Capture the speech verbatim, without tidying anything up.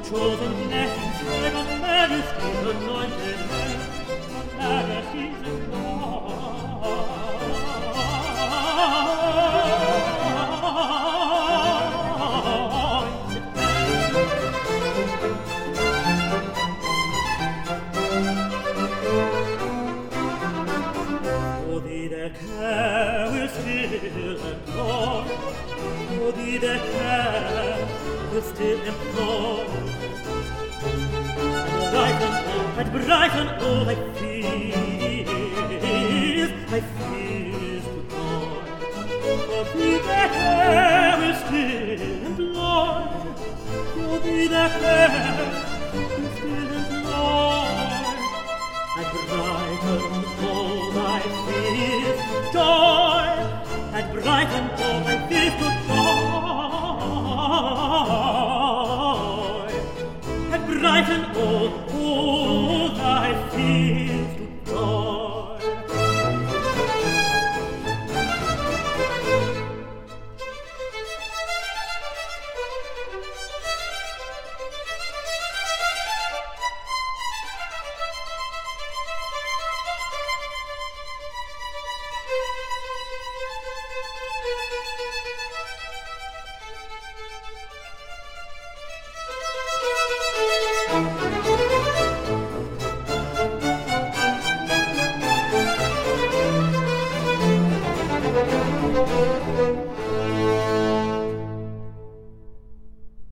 chosen blessings, heaven, majesty, anointed man, majesties and O thee that care will still implore, O thee that care will still implore, and brighten, and brighten all thy fears, thy fears to joy. O thee that care will still implore, O thee that care will still implore, and brighten all thy fears to joy, and brighten all thy fears to joy, and brighten all, all thy fears to joy. Thank you.